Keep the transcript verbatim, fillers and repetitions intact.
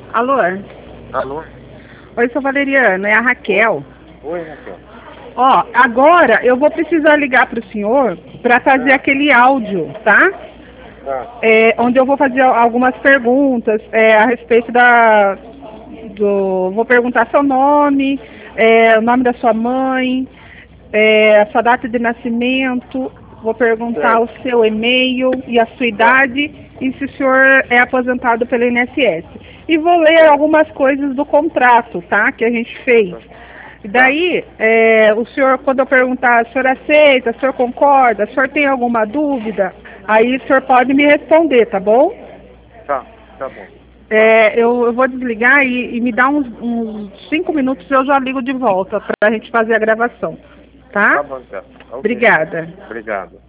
Alô? Alô? Oi, sou Valeriana, é a Raquel. Oi, Raquel. Ó, agora eu vou precisar ligar para o senhor para fazer Ah. aquele áudio, tá? Tá. É, onde eu vou fazer algumas perguntas é, a respeito da... Do, vou perguntar seu nome, é, o nome da sua mãe, é, a sua data de nascimento, vou perguntar Certo. o seu e-mail e a sua idade e se o senhor é aposentado pelo I N S S. E vou ler Certo. algumas coisas do contrato, tá? Que a gente fez. E daí, é, o senhor, quando eu perguntar, o senhor aceita, o senhor concorda, o senhor tem alguma dúvida, aí o senhor pode me responder, tá bom? Tá, tá bom. É, eu, eu vou desligar e, e me dá uns, uns cinco minutos e eu já ligo de volta para a gente fazer a gravação, tá? Tá bom, então. Ok. Obrigada. Obrigado.